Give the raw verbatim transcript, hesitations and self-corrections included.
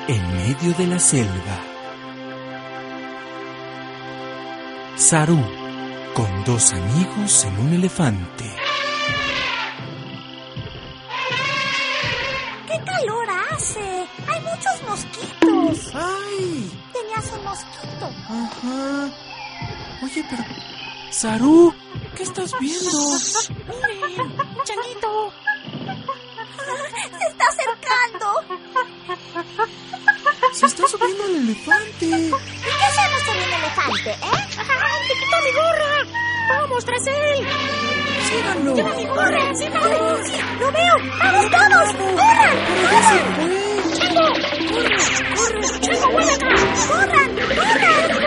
en medio de la selva. Sarú, con dos amigos en un elefante. ¡Qué calor hace! ¡Hay muchos mosquitos! ¡Ay! Tenías un mosquito. Ajá. Oye, pero... Sarú, ¿qué estás viendo? ¡Miren! ¡Un changuito! ¡Se está acercando! Se está subiendo el elefante. ¿Y qué hacemos con un elefante, eh? ¡Ay, te quitó mi gorra! ¡Vamos tras él! ¡Síganlo! ¡Lleva mi gorra! ¡Síganlo! ¡Sí! ¡Lo veo! ¡Vamos todos! ¡Corran! ¡Corran! ¡Chango! ¡Corre! ¡Corre! ¡Chango, vuelve acá! ¡Corran! ¡Corran!